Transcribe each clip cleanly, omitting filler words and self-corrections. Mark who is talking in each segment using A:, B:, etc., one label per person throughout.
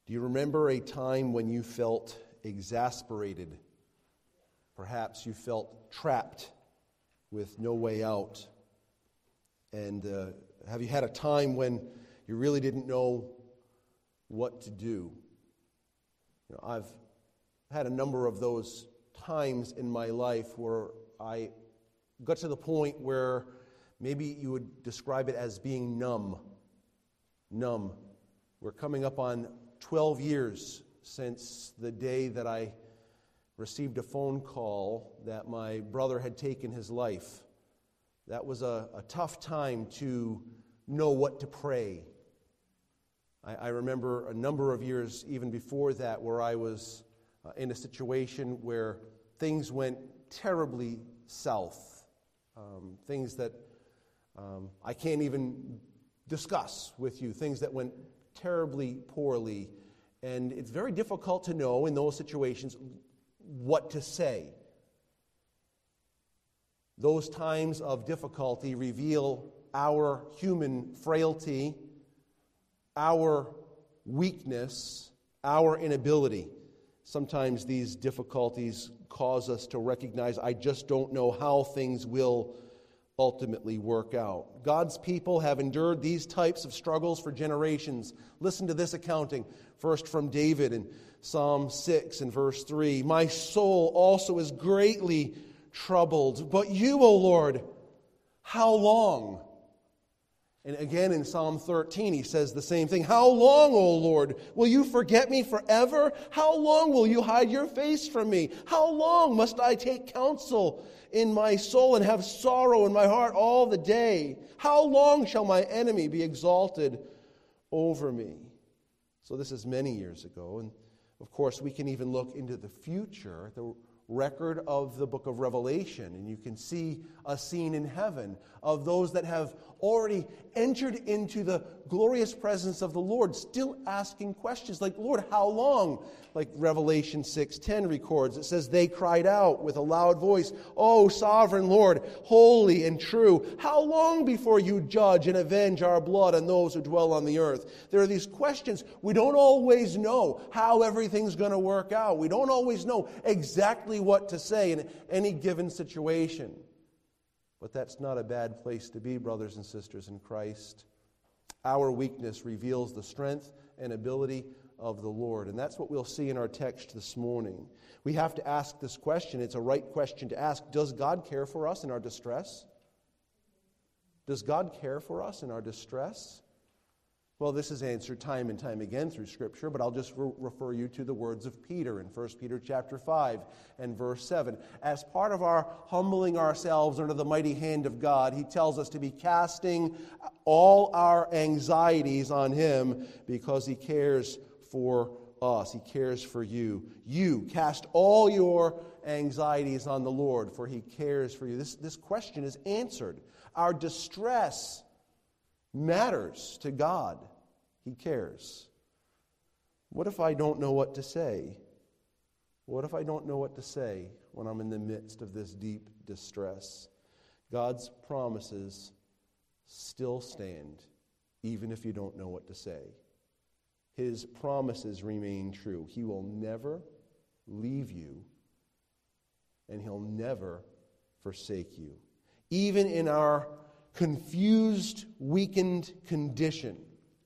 A: Do you remember a time when you felt exasperated? Perhaps you felt trapped with no way out. And have you had a time when you really didn't know what to do? I've had a number of those times in my life where I got to the point where maybe you would describe it as being numb. Numb. We're coming up on 12 years since the day that I received a phone call that my brother had taken his life. That was a tough time to know what to pray. I remember a number of years even before that where I was in a situation where things went terribly south. Things that I can't even discuss with you. Things that went terribly poorly. And it's very difficult to know in those situations what to say. Those times of difficulty reveal our human frailty, our weakness, our inability. Sometimes these difficulties cause us to recognize, I just don't know how things will ultimately work out. God's people have endured these types of struggles for generations. Listen to this accounting, first from David in Psalm 6 and verse 3. My soul also is greatly troubled, but you, O Lord, how long? And again in Psalm 13, he says the same thing. How long, O Lord, will you forget me forever? How long will you hide your face from me? How long must I take counsel in my soul and have sorrow in my heart all the day? How long shall my enemy be exalted over me? So this is many years ago. And of course, we can even look into the future, the record of the book of Revelation, and you can see a scene in heaven of those that have already entered into the glorious presence of the Lord, still asking questions like, Lord, how long? Like Revelation 6:10 records, it says, they cried out with a loud voice, O sovereign Lord, holy and true, how long before you judge and avenge our blood on those who dwell on the earth? There are these questions. We don't always know how everything's going to work out. We don't always know exactly what to say in any given situation. But that's not a bad place to be, brothers and sisters in Christ. Our weakness reveals the strength and ability of the Lord. And that's what we'll see in our text this morning. We have to ask this question. It's a right question to ask. Does God care for us in our distress? Does God care for us in our distress? Well, this is answered time and time again through Scripture, but I'll just refer you to the words of Peter in 1 Peter chapter 5 and verse 7. As part of our humbling ourselves under the mighty hand of God, he tells us to be casting all our anxieties on him because he cares for us. He cares for you. You cast all your anxieties on the Lord, for he cares for you. This question is answered. Our distress matters to God. He cares. What if I don't know what to say? What if I don't know what to say when I'm in the midst of this deep distress? God's promises still stand, even if you don't know what to say. His promises remain true. He will never leave you, and he'll never forsake you. Even in our confused, weakened condition,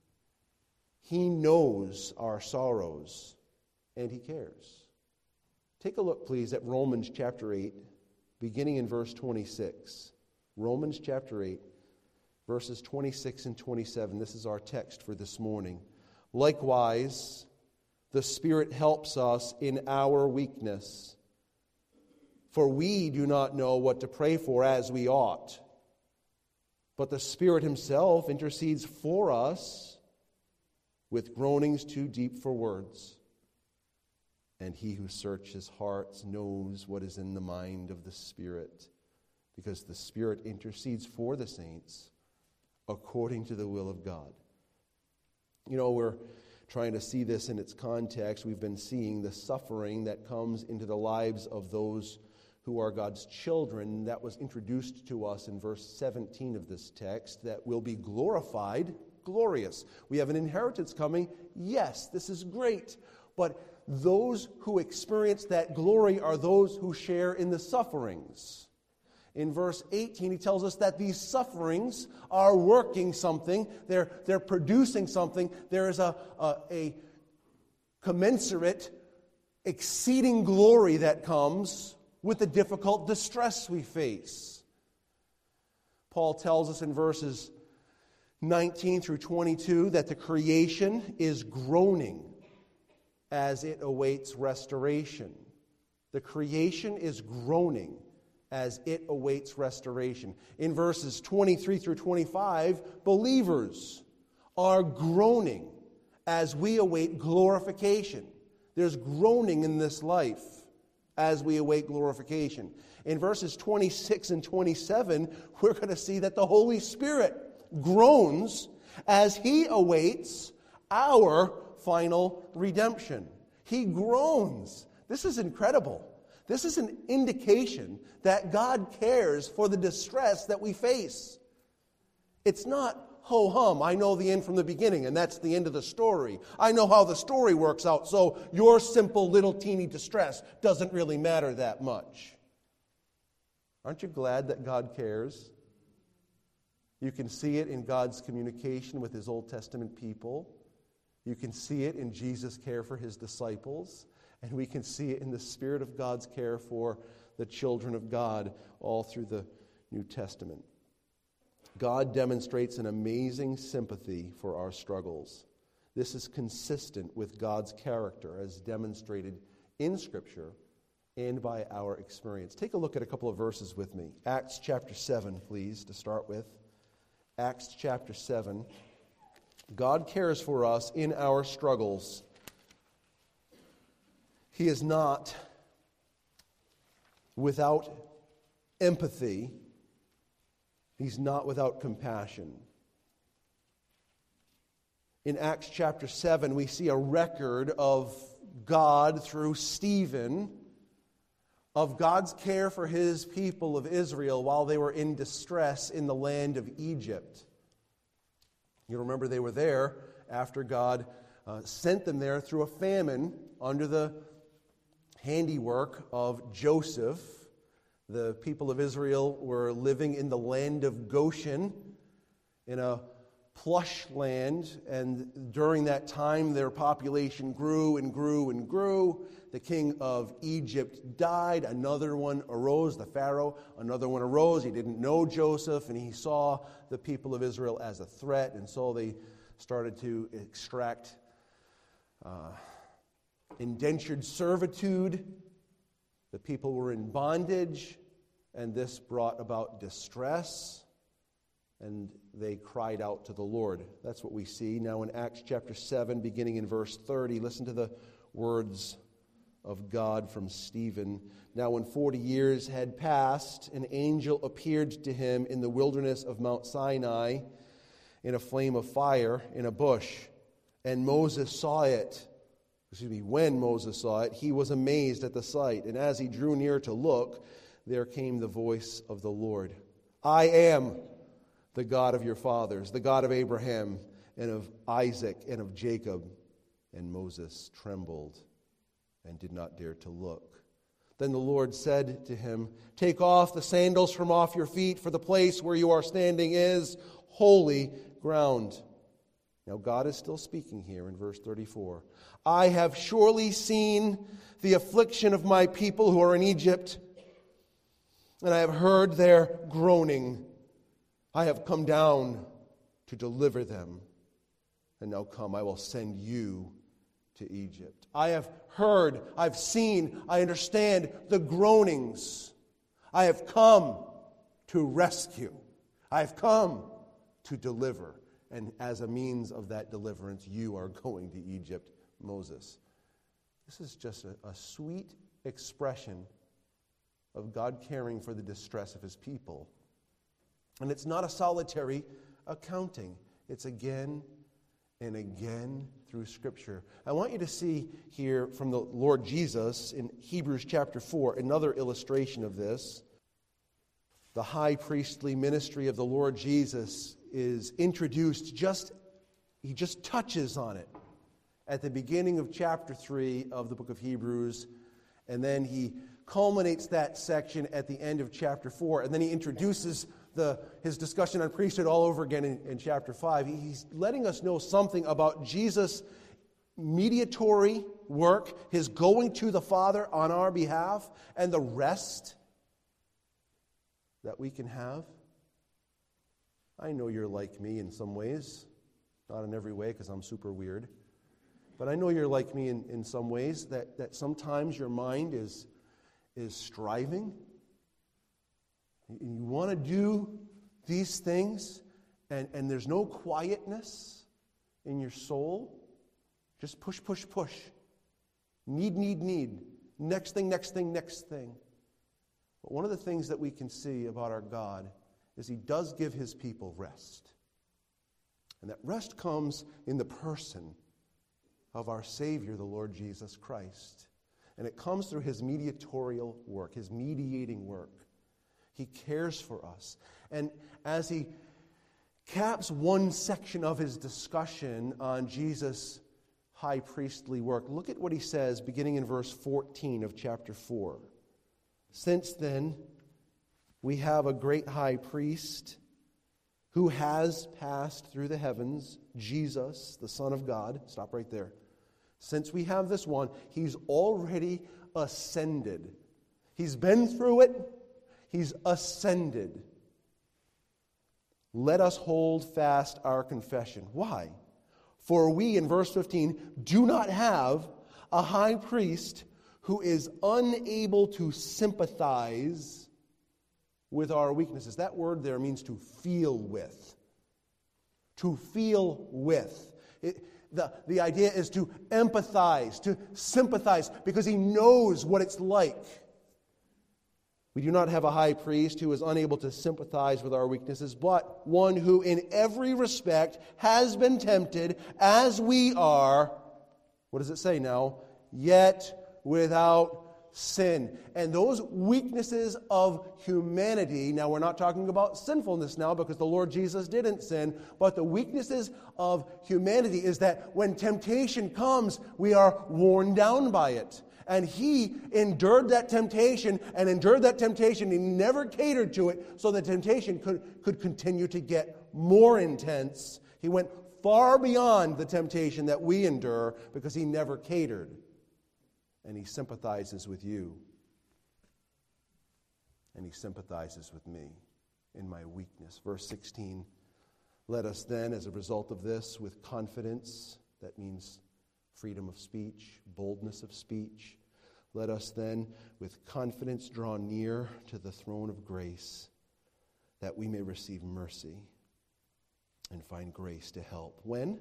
A: he knows our sorrows, and he cares. Take a look, please, at Romans chapter 8, beginning in verse 26. Romans chapter 8, verses 26 and 27. This is our text for this morning. Likewise, the Spirit helps us in our weakness, for we do not know what to pray for as we ought. But the Spirit himself intercedes for us with groanings too deep for words. And he who searches hearts knows what is in the mind of the Spirit, because the Spirit intercedes for the saints according to the will of God. You know, we're trying to see this in its context. We've been seeing the suffering that comes into the lives of those who are God's children. That was introduced to us in verse 17 of this text, that will be glorified glorious. We have an inheritance coming. Yes, this is great. But those who experience that glory are those who share in the sufferings. In verse 18, he tells us that these sufferings are working something. They're producing something. There is a commensurate, exceeding glory that comes with the difficult distress we face. Paul tells us in verses 19 through 22 that the creation is groaning as it awaits restoration. The creation is groaning as it awaits restoration. In verses 23 through 25, believers are groaning as we await glorification. There's groaning in this life as we await glorification. In verses 26 and 27, we're going to see that the Holy Spirit groans as He awaits our final redemption. He groans. This is incredible. This is an indication that God cares for the distress that we face. It's not ho-hum, I know the end from the beginning, and that's the end of the story. I know how the story works out, so your simple little teeny distress doesn't really matter that much. Aren't you glad that God cares? You can see it in God's communication with His Old Testament people. You can see it in Jesus' care for His disciples. And we can see it in the Spirit of God's care for the children of God all through the New Testament. God demonstrates an amazing sympathy for our struggles. This is consistent with God's character as demonstrated in Scripture and by our experience. Take a look at a couple of verses with me. Acts chapter 7, please, to start with. Acts chapter 7. God cares for us in our struggles. He is not without empathy. He's not without compassion. In Acts chapter 7, we see a record of God through Stephen, of God's care for His people of Israel while they were in distress in the land of Egypt. You remember they were there after God sent them there through a famine under the handiwork of Joseph. The people of Israel were living in the land of Goshen, in a plush land, and during that time their population grew and grew and grew. The king of Egypt died. Another one arose, the Pharaoh. Another one arose. He didn't know Joseph, and he saw the people of Israel as a threat, and so they started to extract indentured servitude. The people were in bondage, and this brought about distress, and they cried out to the Lord. That's what we see now in Acts chapter 7, beginning in verse 30. Listen to the words of God from Stephen. Now when 40 years had passed, an angel appeared to him in the wilderness of Mount Sinai in a flame of fire in a bush. And Moses saw it. When Moses saw it, he was amazed at the sight. And as he drew near to look, there came the voice of the Lord. I am the God of your fathers, the God of Abraham and of Isaac and of Jacob. And Moses trembled and did not dare to look. Then the Lord said to him, take off the sandals from off your feet, for the place where you are standing is holy ground. Now God is still speaking here in verse 34. I have surely seen the affliction of my people who are in Egypt, and I have heard their groaning. I have come down to deliver them. And now come, I will send you to Egypt. I have heard, I've seen, I understand the groanings. I have come to rescue. I have come to deliver. And as a means of that deliverance, you are going to Egypt, Moses. This is just a sweet expression of God caring for the distress of His people. And it's not a solitary accounting. It's again and again through Scripture. I want you to see here from the Lord Jesus in Hebrews chapter 4, another illustration of this. The high priestly ministry of the Lord Jesus is introduced just he just touches on it at the beginning of chapter 3 of the book of Hebrews, and then he culminates that section at the end of chapter 4, and then he introduces his discussion on priesthood all over again in chapter 5. He's letting us know something about Jesus' mediatory work, his going to the Father on our behalf, and the rest that we can have. I know you're like me in some ways, not in every way because I'm super weird, but I know you're like me in some ways, that sometimes your mind is striving. You want to do these things, and there's no quietness in your soul. Just push, push, push. Need. Next thing. But one of the things that we can see about our God is he does give his people rest. And that rest comes in the person of our Savior, the Lord Jesus Christ. And it comes through his mediatorial work, his mediating work. He cares for us. And as he caps one section of his discussion on Jesus' high priestly work, look at what he says beginning in verse 14 of chapter 4. Since then, we have a great high priest who has passed through the heavens, Jesus, the Son of God. Stop right there. Since we have this one, he's already ascended. He's been through it. He's ascended. Let us hold fast our confession. Why? For we, in verse 15, do not have a high priest who is unable to sympathize with our weaknesses. That word there means to feel with. To feel with. The idea is to empathize, to sympathize, because he knows what it's like. We do not have a high priest who is unable to sympathize with our weaknesses, but one who in every respect has been tempted as we are. What does it say now? Yet without sin. And those weaknesses of humanity, now we're not talking about sinfulness now because the Lord Jesus didn't sin, but the weaknesses of humanity is that when temptation comes, we are worn down by it. And he endured that temptation, and he never catered to it, so the temptation could continue to get more intense. He went far beyond the temptation that we endure because he never catered. And he sympathizes with you. And he sympathizes with me in my weakness. Verse 16, let us then, as a result of this, with confidence, that means freedom of speech, boldness of speech, let us then, with confidence, draw near to the throne of grace, that we may receive mercy and find grace to help. When?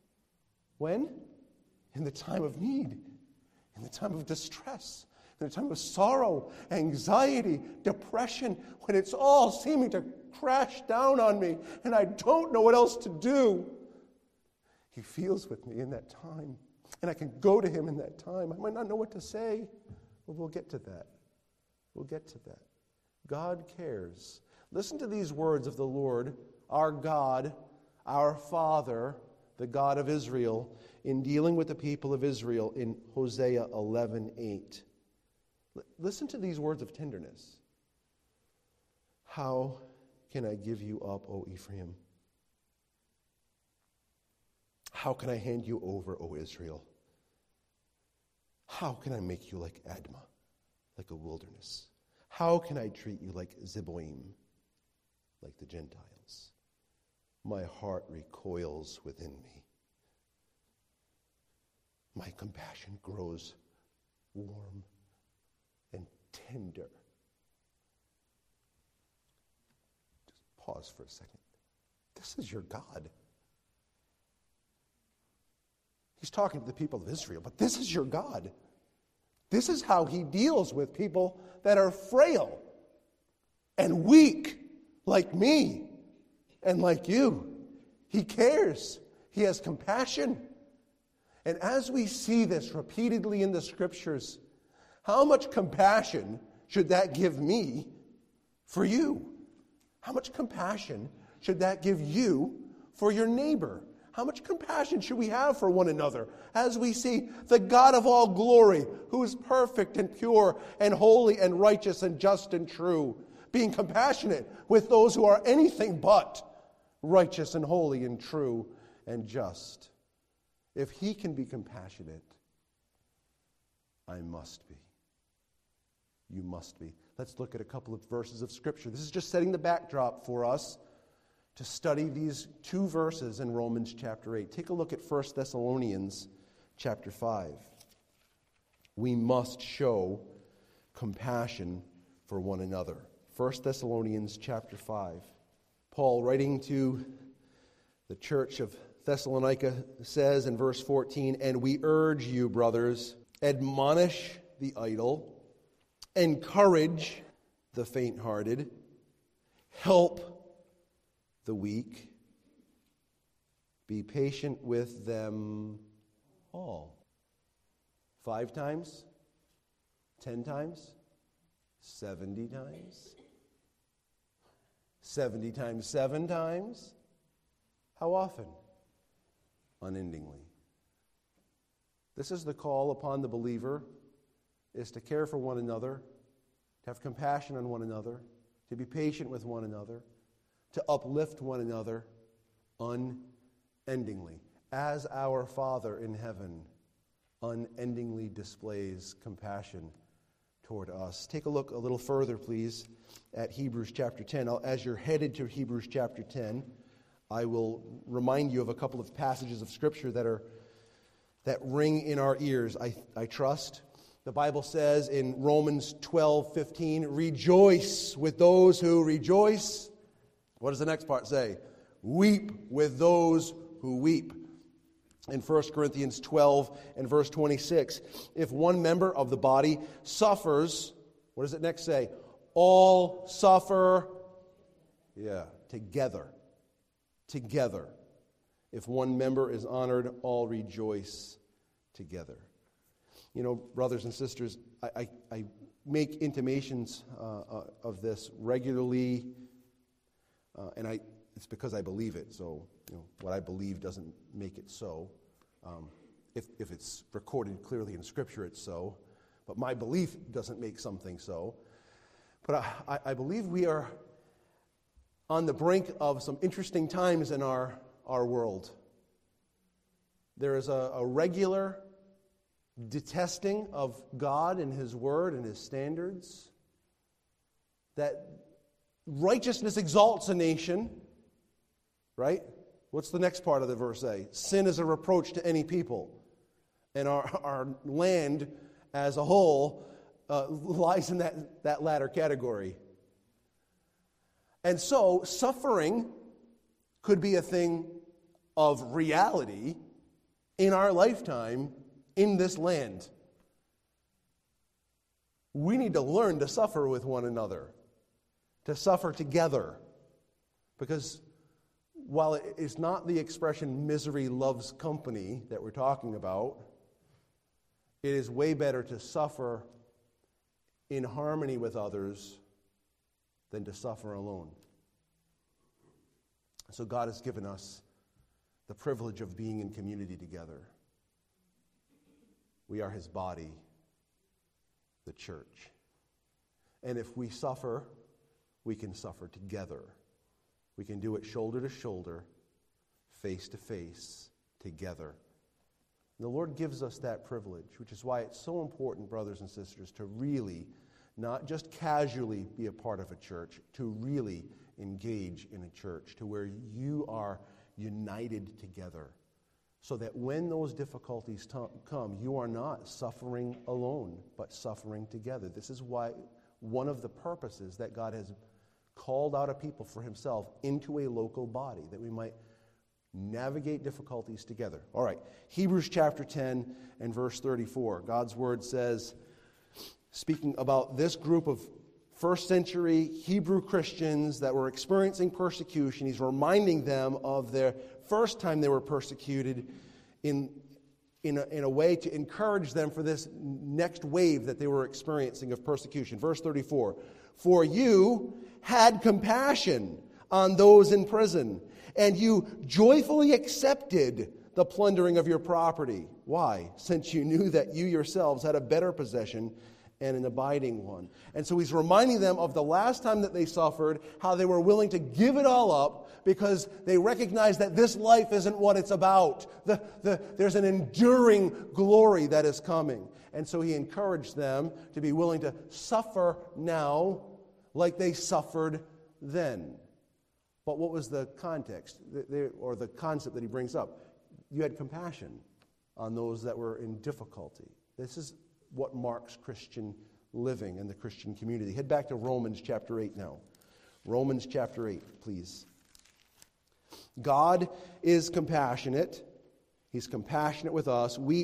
A: In the time of need. In the time of distress, in the time of sorrow, anxiety, depression, when it's all seeming to crash down on me and I don't know what else to do. He feels with me in that time, and I can go to him in that time. I might not know what to say, but we'll get to that. God cares. Listen to these words of the Lord, our God, our Father, the God of Israel, in dealing with the people of Israel in Hosea 11:8. Listen to these words of tenderness. How can I give you up, O Ephraim? How can I hand you over, O Israel? How can I make you like Admah, like a wilderness? How can I treat you like Zeboim, like the Gentiles? My heart recoils within me. My compassion grows warm and tender. Just pause for a second. This is your God. He's talking to the people of Israel, but this is your God. This is how he deals with people that are frail and weak, like me and like you. He cares. He has compassion. And as we see this repeatedly in the Scriptures, how much compassion should that give me for you? How much compassion should that give you for your neighbor? How much compassion should we have for one another as we see the God of all glory, who is perfect and pure and holy and righteous and just and true, being compassionate with those who are anything but righteous and holy and true and just? If he can be compassionate, I must be. You must be. Let's look at a couple of verses of Scripture. This is just setting the backdrop for us to study these two verses in Romans chapter 8. Take a look at 1 Thessalonians chapter 5. We must show compassion for one another. 1 Thessalonians chapter 5. Paul, writing to the church of Thessalonica, says in verse 14, "And we urge you, brothers, admonish the idle, encourage the faint-hearted, help the weak, be patient with them all." 5 times? 10 times? 70 times? 70 times 7 times? How often? Unendingly. This is the call upon the believer, is to care for one another, to have compassion on one another, to be patient with one another, to uplift one another unendingly, as our Father in heaven unendingly displays compassion toward us. Take a look a little further, please, at Hebrews chapter 10. As you're headed to Hebrews chapter 10, I will remind you of a couple of passages of Scripture that ring in our ears, I trust. The Bible says in Romans 12:15, "Rejoice with those who rejoice." What does the next part say? "Weep with those who weep." In 1 Corinthians 12 and verse 26, "If one member of the body suffers," what does it next say? "All suffer," together. Together. "If one member is honored, all rejoice together." You know, brothers and sisters, I make intimations of this regularly, and it's because I believe it. So, what I believe doesn't make it so. If it's recorded clearly in Scripture, it's so. But my belief doesn't make something so. But I believe we are on the brink of some interesting times in our world. There is a regular detesting of God and His Word and His standards. That righteousness exalts a nation, right? What's the next part of the verse say? Sin is a reproach to any people. And our land as a whole lies in that latter category. And so, suffering could be a thing of reality in our lifetime in this land. We need to learn to suffer with one another, to suffer together. Because while it is not the expression misery loves company that we're talking about, it is way better to suffer in harmony with others than to suffer alone. So God has given us the privilege of being in community together. We are His body, the church. And if we suffer, we can suffer together. We can do it shoulder to shoulder, face to face, together. And the Lord gives us that privilege, which is why it's so important, brothers and sisters, to really, not just casually be a part of a church, to really engage in a church, to where you are united together, so that when those difficulties come, you are not suffering alone, but suffering together. This is why one of the purposes that God has called out a people for Himself into a local body, that we might navigate difficulties together. All right, Hebrews chapter 10 and verse 34. God's Word says, speaking about this group of first century Hebrew Christians that were experiencing persecution, He's reminding them of their first time they were persecuted in a way to encourage them for this next wave that they were experiencing of persecution. Verse 34, "For you had compassion on those in prison, And you joyfully accepted the plundering of your property. Why? Since you knew that you yourselves had a better possession and an abiding one. And so he's reminding them of the last time that they suffered, how they were willing to give it all up because they recognized that this life isn't what it's about. There's an enduring glory that is coming. And so he encouraged them to be willing to suffer now like they suffered then. But what was the context, or the concept that he brings up? You had compassion on those that were in difficulty. This is what marks Christian living in the Christian community. Head back to Romans chapter 8 now. Romans chapter 8, please. God is compassionate. He's compassionate with us. We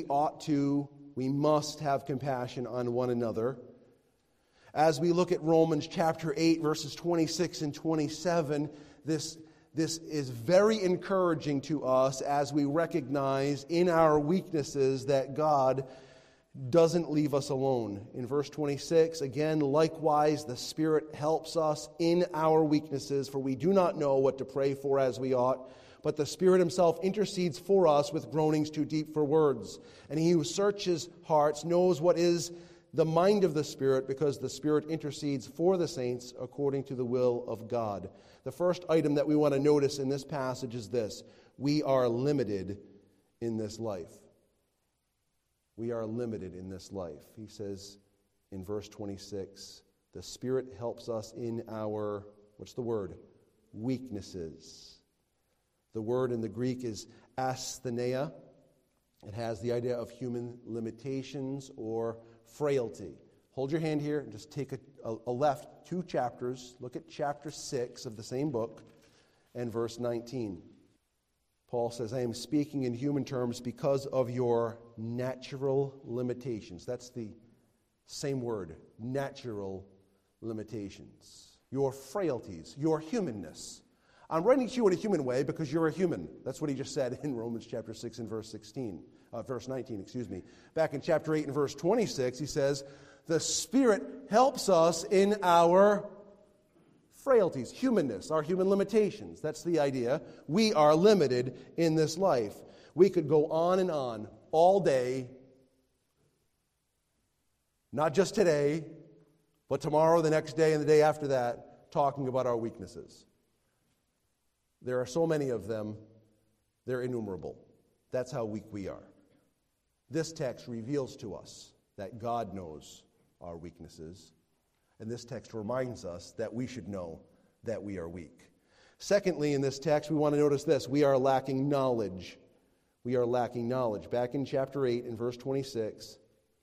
A: must have compassion on one another. As we look at Romans chapter 8, verses 26 and 27, this is very encouraging to us as we recognize in our weaknesses that God doesn't leave us alone. In verse 26, again, likewise, the Spirit helps us in our weaknesses, for we do not know what to pray for as we ought, but the Spirit himself intercedes for us with groanings too deep for words. And he who searches hearts knows what is the mind of the Spirit, because the Spirit intercedes for the saints according to the will of God. The first item that we want to notice in this passage is this: we are limited in this life. We are limited in this life. He says in verse 26, the Spirit helps us in our, what's the word? Weaknesses. The word in the Greek is asthenia. It has the idea of human limitations or frailty. Hold your hand here and just take a left 2 chapters. Look at chapter 6 of the same book and verse 19. Paul says, I am speaking in human terms because of your natural limitations. That's the same word, natural limitations. Your frailties, your humanness. I'm writing to you in a human way because you're a human. That's what he just said in Romans chapter 6 and verse 19, Back in chapter 8 and verse 26, he says, the Spirit helps us in our frailties, humanness, our human limitations. That's the idea. We are limited in this life. We could go on and on all day, not just today, but tomorrow, the next day, and the day after that, talking about our weaknesses. There are so many of them, they're innumerable. That's how weak we are. This text reveals to us that God knows our weaknesses. And this text reminds us that we should know that we are weak. Secondly, in this text, we want to notice this: we are lacking knowledge. We are lacking knowledge. Back in chapter 8 and verse 26,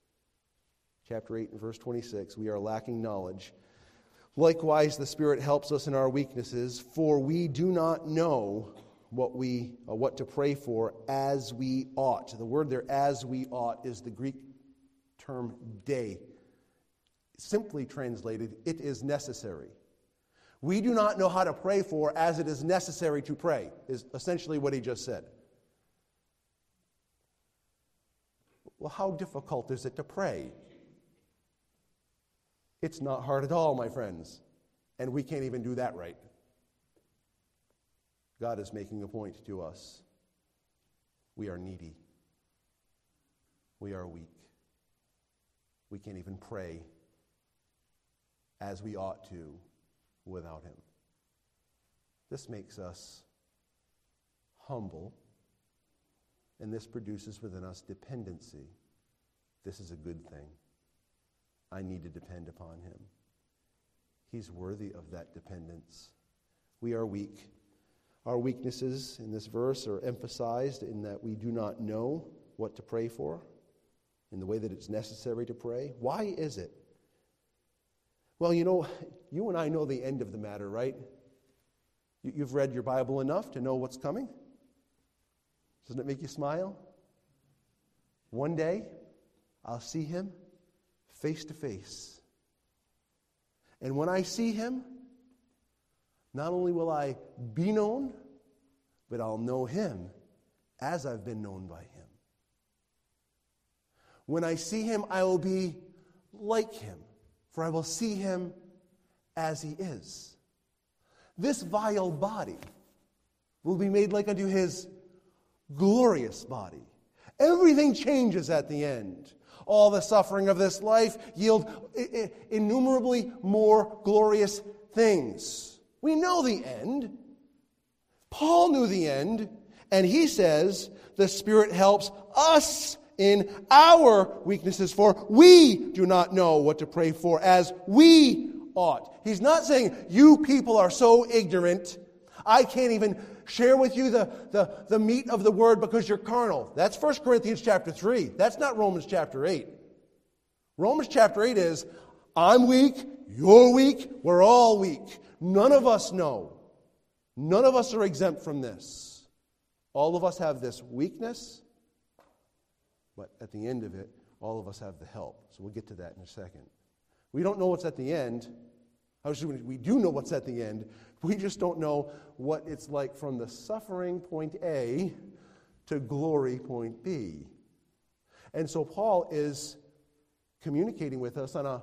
A: we are lacking knowledge. Likewise, the Spirit helps us in our weaknesses, for we do not know what to pray for as we ought. The word there, as we ought, is the Greek term dei. Simply translated, it is necessary. We do not know how to pray for as it is necessary to pray, is essentially what he just said. Well, how difficult is it to pray? It's not hard at all, my friends. And we can't even do that right. God is making a point to us. We are needy. We are weak. We can't even pray as we ought to without him. This makes us humble, and this produces within us dependency. This is a good thing. I need to depend upon him. He's worthy of that dependence. We are weak. Our weaknesses in this verse are emphasized in that we do not know what to pray for in the way that it's necessary to pray. Why is it? Well, you and I know the end of the matter, right? You've read your Bible enough to know what's coming. Doesn't it make you smile? One day, I'll see him face to face. And when I see him, not only will I be known, but I'll know him as I've been known by him. When I see him, I will be like him, for I will see him as he is. This vile body will be made like unto his glorious body. Everything changes at the end. All the suffering of this life yield innumerably more glorious things. We know the end. Paul knew the end, and he says the Spirit helps us in our weaknesses, for we do not know what to pray for as we ought. He's not saying, you people are so ignorant, I can't even share with you the meat of the word because you're carnal. That's 1 Corinthians chapter 3. That's not Romans chapter 8. Romans chapter 8 is, I'm weak, you're weak, we're all weak. None of us know. None of us are exempt from this. All of us have this weakness, but at the end of it, all of us have the help. So we'll get to that in a second. We don't know what's at the end. We do know what's at the end. We just don't know what it's like from the suffering point A to glory point B. And so Paul is communicating with us on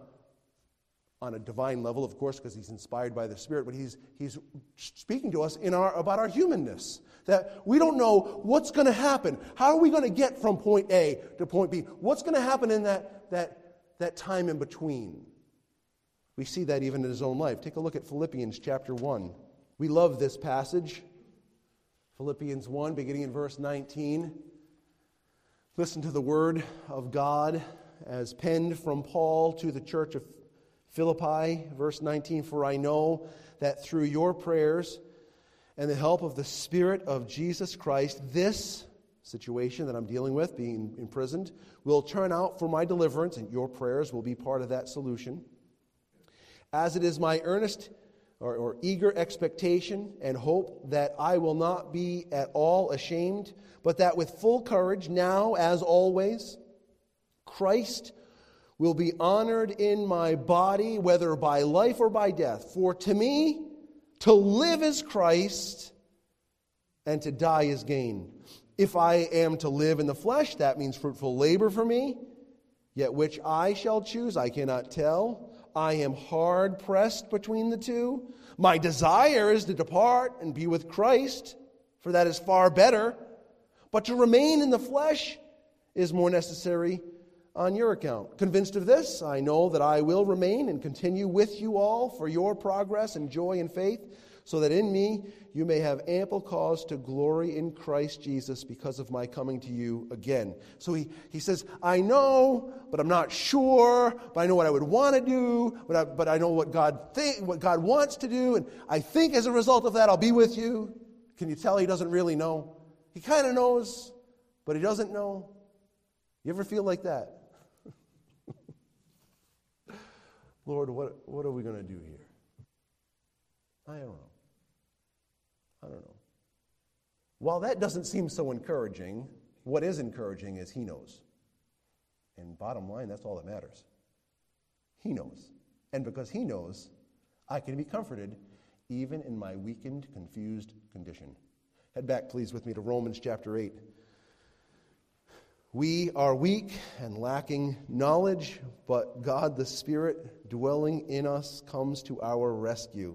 A: a divine level, of course, because he's inspired by the Spirit, but he's speaking to us about our humanness, that we don't know what's going to happen. How are we going to get from point A to point B? What's going to happen in that time in between? We see that even in his own life. Take a look at Philippians chapter 1. We love this passage. Philippians 1, beginning in verse 19. Listen to the word of God as penned from Paul to the church of Philippi, verse 19, for I know that through your prayers and the help of the Spirit of Jesus Christ, this situation that I'm dealing with, being imprisoned, will turn out for my deliverance, and your prayers will be part of that solution. As it is my earnest or eager expectation and hope that I will not be at all ashamed, but that with full courage, now as always, Christ will be honored in my body, whether by life or by death. For to me, to live is Christ, and to die is gain. If I am to live in the flesh, that means fruitful labor for me, yet which I shall choose, I cannot tell. I am hard pressed between the two. My desire is to depart and be with Christ, for that is far better. But to remain in the flesh is more necessary on your account. Convinced of this, I know that I will remain and continue with you all for your progress and joy and faith, so that in me you may have ample cause to glory in Christ Jesus because of my coming to you again. So he says, I know, but I'm not sure, but I know what I would want to do, but I know what God wants to do, and I think as a result of that I'll be with you. Can you tell he doesn't really know? He kind of knows, but he doesn't know. You ever feel like that? Lord, what are we going to do here? I don't know. While that doesn't seem so encouraging, what is encouraging is he knows. And bottom line, that's all that matters. He knows. And because he knows, I can be comforted even in my weakened, confused condition. Head back, please, with me to Romans chapter 8. We are weak and lacking knowledge, but God the Spirit dwelling in us comes to our rescue.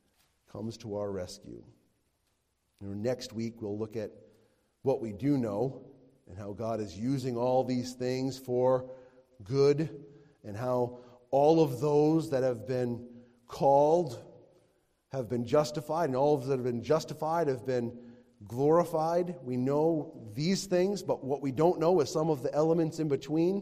A: Next week we'll look at what we do know and how God is using all these things for good, and how all of those that have been called have been justified, and all of those that have been justified have been glorified. We know these things, but what we don't know is some of the elements in between.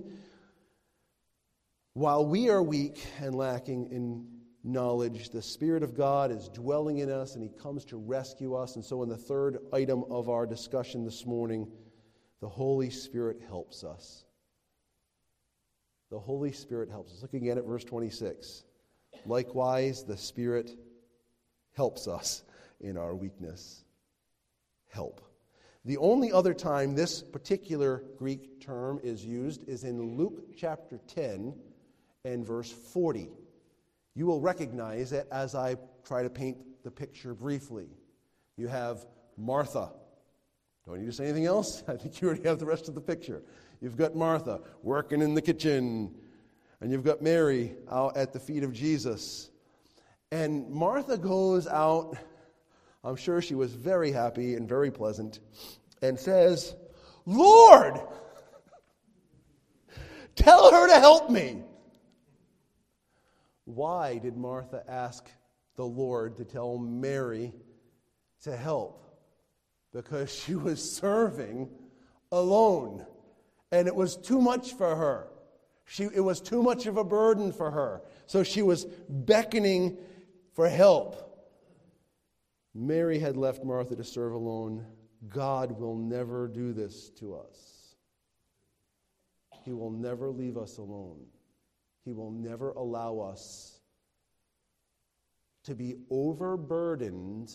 A: While we are weak and lacking in knowledge, the Spirit of God is dwelling in us, and he comes to rescue us. And so in the third item of our discussion this morning, the Holy Spirit helps us. The Holy Spirit helps us. Look again at verse 26. Likewise, the Spirit helps us in our weakness. Help. The only other time this particular Greek term is used is in Luke chapter 10 and verse 40. You will recognize it as I try to paint the picture briefly. You have Martha. Do I need to say anything else? I think you already have the rest of the picture. You've got Martha working in the kitchen, and you've got Mary out at the feet of Jesus. And Martha goes out I'm sure she was very happy and very pleasant, and says, "Lord, tell her to help me." Why did Martha ask the Lord to tell Mary to help? Because she was serving alone, and it was too much for her. It was too much of a burden for her. So she was beckoning for help. Mary had left Martha to serve alone. God will never do this to us. He will never leave us alone. He will never allow us to be overburdened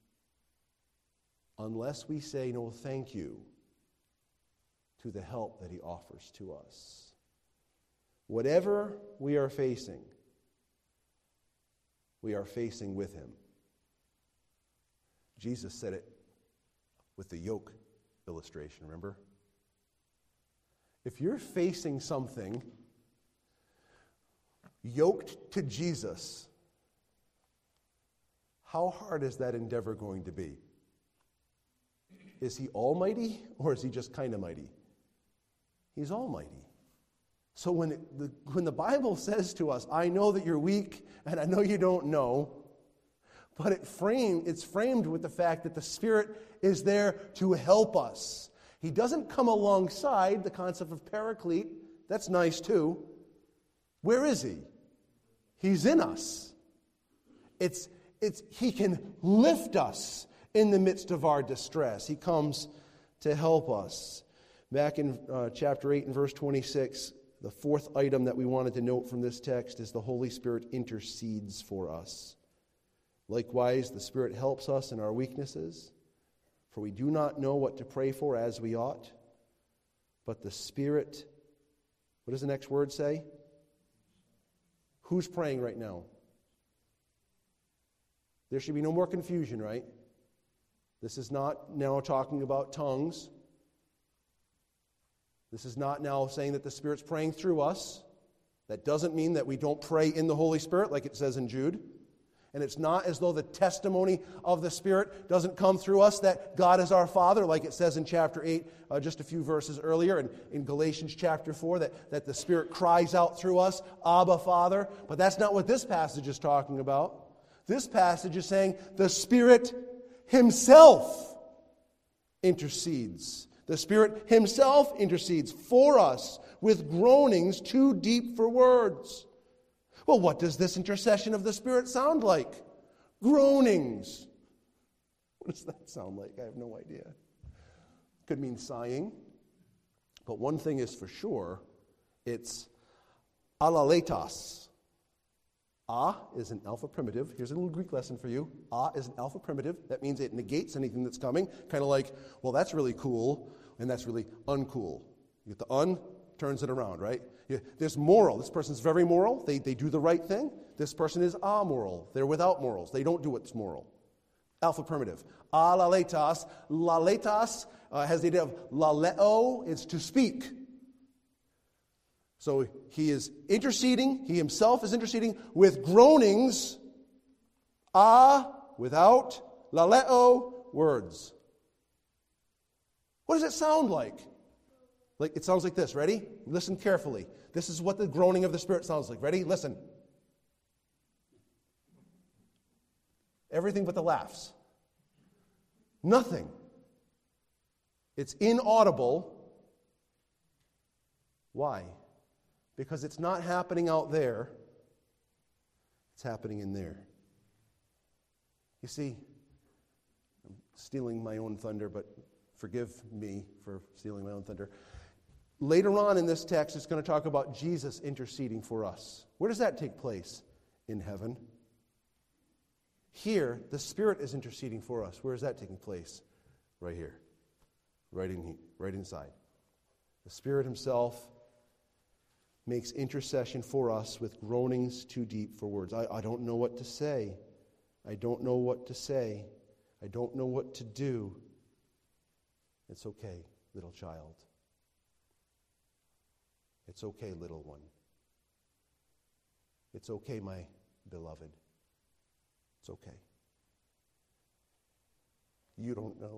A: unless we say no thank you to the help that He offers to us. Whatever we are facing with Him. Jesus said it with the yoke illustration, remember? If you're facing something yoked to Jesus, how hard is that endeavor going to be? Is He almighty, or is He just kind of mighty? He's almighty. So when the Bible says to us, "I know that you're weak, and I know you don't know," but it's framed with the fact that the Spirit is there to help us. He doesn't come alongside the concept of paraclete. That's nice too. Where is He? He's in us. He can lift us in the midst of our distress. He comes to help us. Back in chapter 8 and verse 26, the fourth item that we wanted to note from this text is the Holy Spirit intercedes for us. Likewise, the Spirit helps us in our weaknesses, for we do not know what to pray for as we ought, but the Spirit, what does the next word say? Who's praying right now? There should be no more confusion, right? This is not now talking about tongues. This is not now saying that the Spirit's praying through us. That doesn't mean that we don't pray in the Holy Spirit, like it says in Jude. And it's not as though the testimony of the Spirit doesn't come through us, that God is our Father, like it says in chapter 8, just a few verses earlier, and in Galatians chapter 4, that the Spirit cries out through us, "Abba, Father." But that's not what this passage is talking about. This passage is saying the Spirit Himself intercedes. The Spirit Himself intercedes for us with groanings too deep for words. Well, what does this intercession of the Spirit sound like? Groanings. What does that sound like? I have no idea. Could mean sighing. But one thing is for sure, it's alaletas. A is an alpha primitive. Here's a little Greek lesson for you. A is an alpha primitive. That means it negates anything that's coming. Kind of like, well, that's really cool, and that's really uncool. You get the turns it around, right? There's moral. This person's very moral. They do the right thing. This person is amoral. They're without morals. They don't do what's moral. Alpha primitive. Alaletas. Laletas has the idea of laleo. It's to speak. So he is interceding. He himself is interceding with groanings. Without. Laleo, words. What does it sound like? Like, it sounds like this. Ready? Listen carefully. This is what the groaning of the Spirit sounds like. Ready? Listen. Everything but the laughs. Nothing. It's inaudible. Why? Because it's not happening out there. It's happening in there. You see, I'm stealing my own thunder, but forgive me for stealing my own thunder. Later on in this text, it's going to talk about Jesus interceding for us. Where does that take place? In heaven. Here, the Spirit is interceding for us. Where is that taking place? Right here. Right inside. The Spirit Himself makes intercession for us with groanings too deep for words. I don't know what to say. I don't know what to say. I don't know what to do. It's okay, little child. It's okay, little one. It's okay, my beloved. It's okay. You don't know.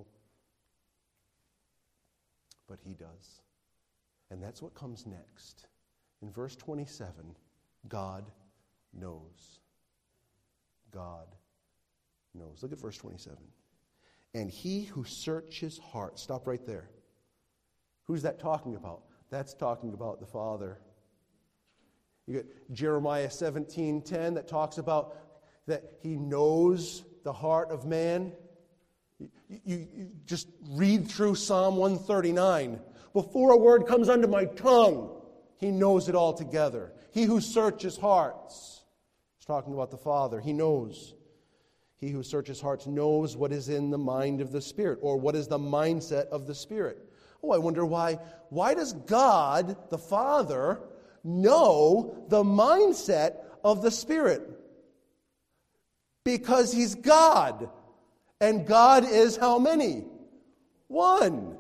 A: But he does. And that's what comes next. In verse 27, God knows. God knows. Look at verse 27. And he who searches hearts. Stop right there. Who's that talking about? That's talking about the Father. You get Jeremiah 17:10 that talks about that he knows the heart of man. You just read through Psalm 139. Before a word comes unto my tongue, he knows it all together. He who searches hearts. He's talking about the Father. He knows. He who searches hearts knows what is in the mind of the Spirit, or what is the mindset of the Spirit. Oh, I wonder why. Why does God, the Father, know the mindset of the Spirit? Because he's God. And God is how many? One.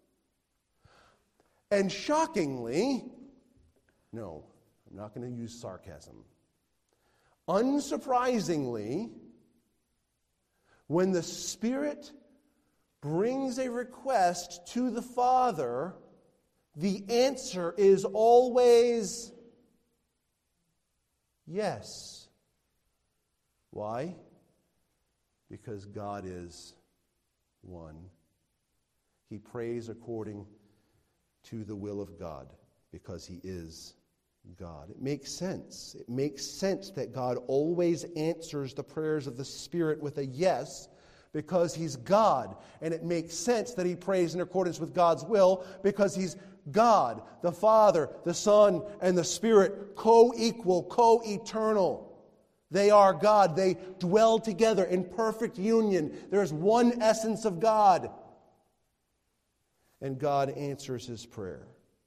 A: And shockingly, no, I'm not going to use sarcasm. Unsurprisingly, when the Spirit brings a request to the Father, the answer is always yes. Why? Because God is one. He prays according to the will of God because he is God. It makes sense. It makes sense that God always answers the prayers of the Spirit with a yes because he's God. And it makes sense that he prays in accordance with God's will because he's God, the Father, the Son, and the Spirit, co-equal, co-eternal. They are God. They dwell together in perfect union. There's one essence of God. And God answers his prayer.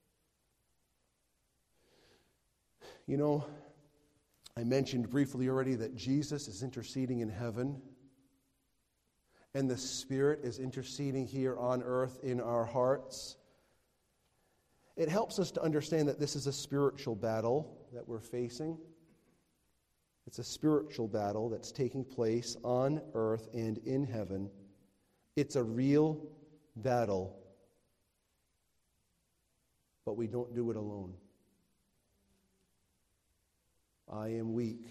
A: You know, I mentioned briefly already that Jesus is interceding in heaven, and the Spirit is interceding here on earth in our hearts. It helps us to understand that this is a spiritual battle that we're facing. It's a spiritual battle that's taking place on earth and in heaven. It's a real battle, but we don't do it alone. I am weak,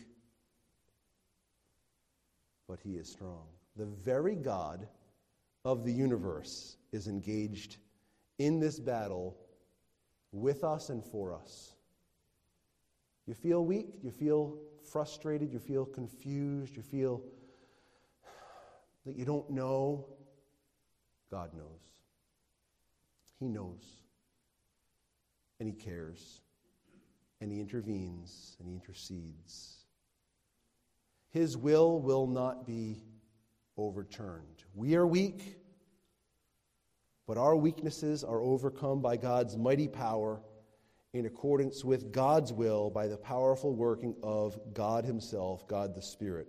A: but he is strong. The very God of the universe is engaged in this battle with us and for us. You feel weak? You feel frustrated? You feel confused? You feel that you don't know? God knows. He knows. And he cares. And he intervenes. And he intercedes. His will not be overturned. We are weak, but our weaknesses are overcome by God's mighty power in accordance with God's will by the powerful working of God himself, God the Spirit.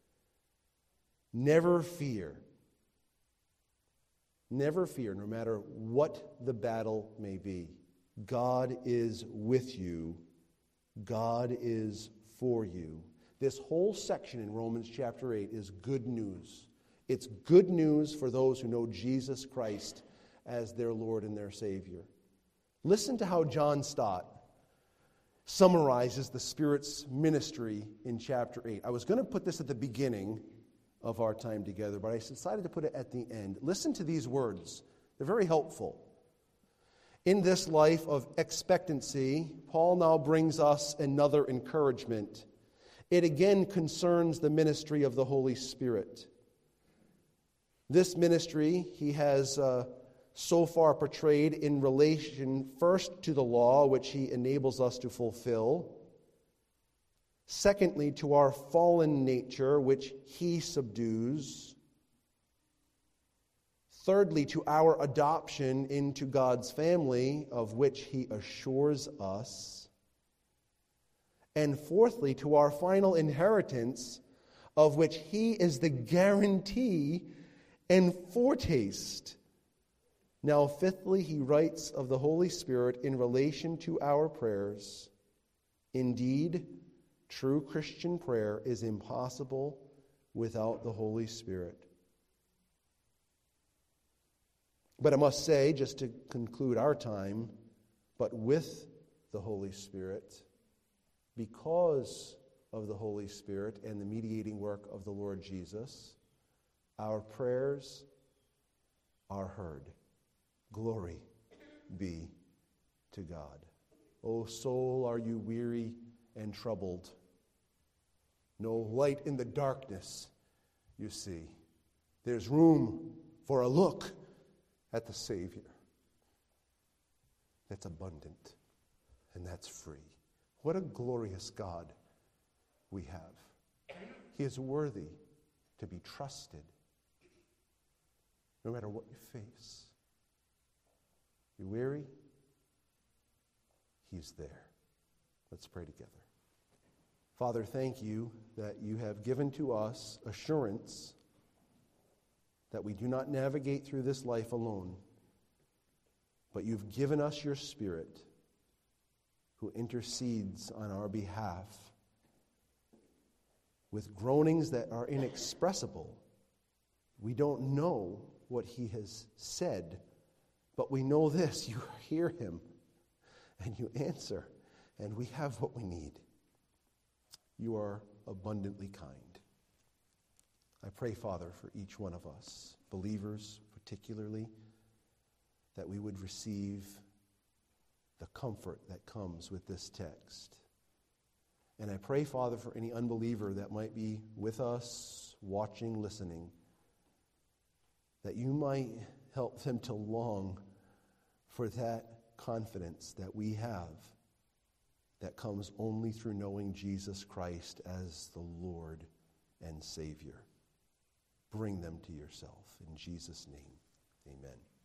A: Never fear. Never fear, no matter what the battle may be. God is with you. God is for you. This whole section in Romans chapter 8 is good news. It's good news for those who know Jesus Christ as their Lord and their Savior. Listen to how John Stott summarizes the Spirit's ministry in chapter 8. I was going to put this at the beginning of our time together, but I decided to put it at the end. Listen to these words. They're very helpful. In this life of expectancy, Paul now brings us another encouragement. It again concerns the ministry of the Holy Spirit. This ministry he has so far portrayed in relation first to the law, which he enables us to fulfill. Secondly, to our fallen nature, which he subdues. Thirdly, to our adoption into God's family, of which he assures us. And fourthly, to our final inheritance, of which he is the guarantee and foretaste. Now, fifthly, he writes of the Holy Spirit in relation to our prayers. Indeed, true Christian prayer is impossible without the Holy Spirit. But I must say, just to conclude our time, but with the Holy Spirit, because of the Holy Spirit and the mediating work of the Lord Jesus, our prayers are heard. Glory be to God. O soul, are you weary and troubled? No light in the darkness, you see. There's room for a look at the Savior that's abundant and that's free. What a glorious God we have. He is worthy to be trusted no matter what you face. You weary? He's there. Let's pray together. Father, thank you that you have given to us assurance that we do not navigate through this life alone, but you've given us your Spirit who intercedes on our behalf with groanings that are inexpressible. We don't know what he has said, but we know this: you hear him and you answer, and we have what we need. You are abundantly kind. I pray, Father, for each one of us, believers particularly, that we would receive the comfort that comes with this text. And I pray, Father, for any unbeliever that might be with us, watching, listening, that you might help them to long for that confidence that we have that comes only through knowing Jesus Christ as the Lord and Savior. Bring them to yourself. In Jesus' name, amen.